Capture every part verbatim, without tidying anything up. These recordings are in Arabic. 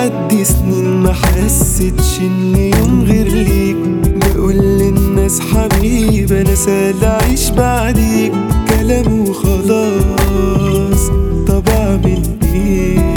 تعدي سنين ما حسيتش ان يوم غير ليك. بقول للناس حبيب انا سهل اعيش بعديك، كلام وخلاص طب اعمل ايه؟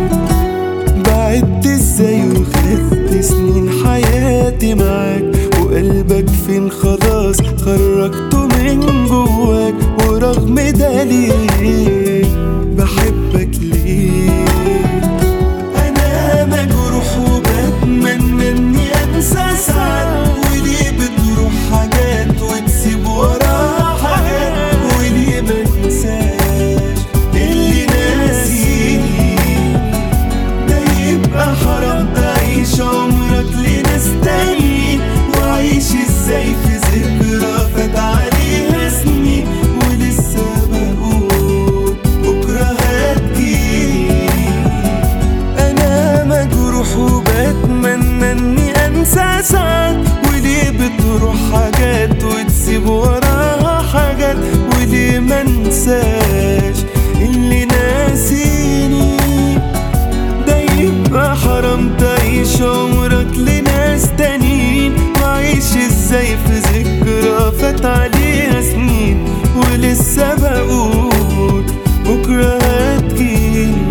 بعدت ازاي وخدت سنين حياتي معاك، وقلبك فين خلاص خرجته من جواك. ورغم ده ليه بحبك ليه؟ انا مجروح وبتمنى اني انسى ساعات، وليه بتروح حاجات وتسيب وراها حاجات؟ وليه منساش اللي ناسيني؟ ده يبقى حرام تعيش عمرك لناس تانيين، وعيش ازاي في ذكرى فات عليها سنين ولسه بقول بكرة هتجيني. انا مجروح وبتمنى اني انسى ساعات، وليه بتروح حاجات وتسيب وراها حاجات؟ وليه منساش اللي ناسيني؟ ده يبقى حرام تعيش عمرك لناس تانيين، وعيش ازاي في ذكرى فات عليها سنين ولسه بقول بكرة هتجيني.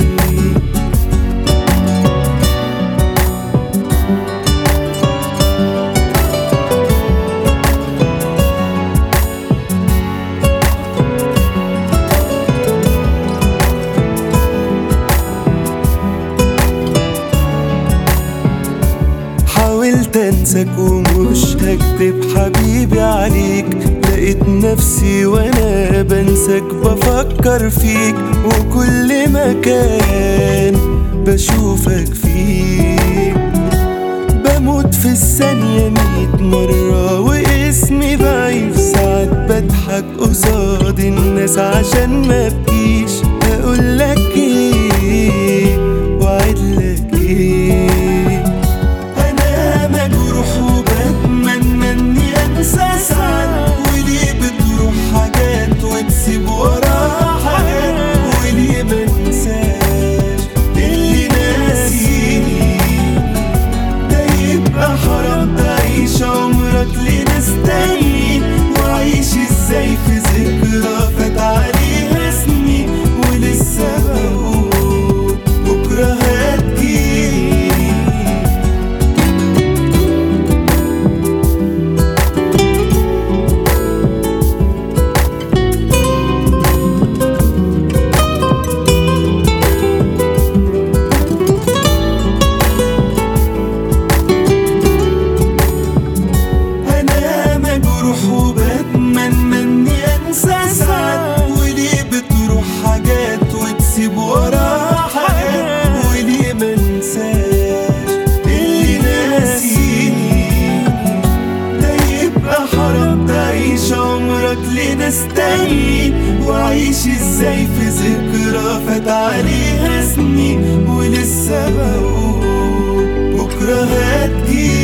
حاولت انساك ومش هكدب حبيبي عليك، لقيت نفسي وانا بنساك بفكر فيك، وكل مكان بشوفك فيه بموت في الثانية ميت مرة واسمي بعيد. ساعات بضحك قصاد الناس عشان ما بكيش، اقولك ايه وعدلك ايه؟ مجروح وبتمنى اني انسى ساعات، وليه بتروح حاجات وتسيب وراها حاجات؟ وليه منساش اللي ناسيني؟ ده يبقى حرام تعيش عمرك لناس تانيين، وعيش ازاي في ذكرى فات عليها سنين ولسه بقول بكرة هتجيني. وبتمنى اني انسى ساعات، وليه بتروح حاجات وتسيب وراها حاجات؟ وليه منساش اللي ناسيني؟ ده يبقى حرام تعيش عمرك لناس تانيين، وعيش ازاي في ذكرى فات عليها سنين ولسه بقول بكرة هتجيني.